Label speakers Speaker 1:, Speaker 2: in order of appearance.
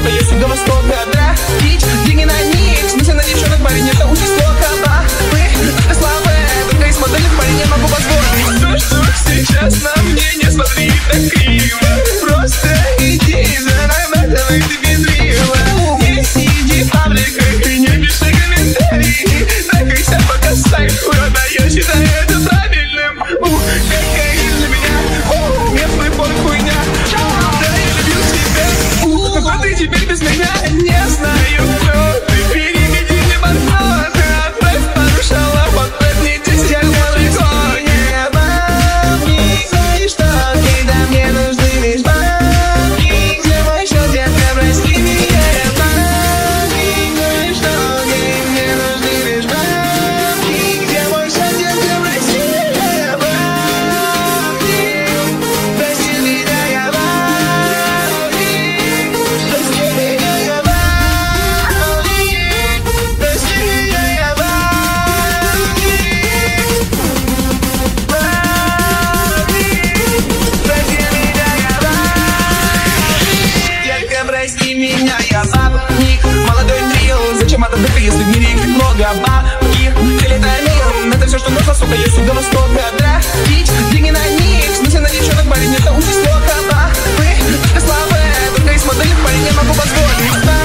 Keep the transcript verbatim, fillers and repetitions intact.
Speaker 1: востока, я с юго-востока. Тратить деньги на них, в смысле на девчонок, парень, это очень плохо. Вы, это слабые, только из моделек парень не могу позволить. То, что сейчас на мне, не смотри так криво. Просто иди за нами, ты безрила. Не сиди в пабликах и не пиши комментарии. Трекайся, пока сайт урода, я считаю это правильным. Ух, какая для меня, ух, местный порт хуйня. Да, я любил тебя, ух, но ты теперь без меня. Не знаю, кто ты, переведи мне банкноты. Отправь пару шалов, отправь мне десять далеко. Не бабки, что когда мне нужны лишь бабки. Где мой счет, детка, прости меня. Бабки, что когда мне нужны лишь бабки. Где мой счет, детка, прости меня. Бабки, прости меня, я бабки. Прости меня, я бабки. Прости меня, я бабки. Детка, прости меня, я бабник. Молодой трио, зачем это дыха, если в мире их много бабки? Прилетай мир, это все, что нужно, сука, есть юго-востока. Тратить деньги на них, в смысле на девчонок, парень, это очень плохо. Вы, это слабые, только из моделек парень не могу позволить.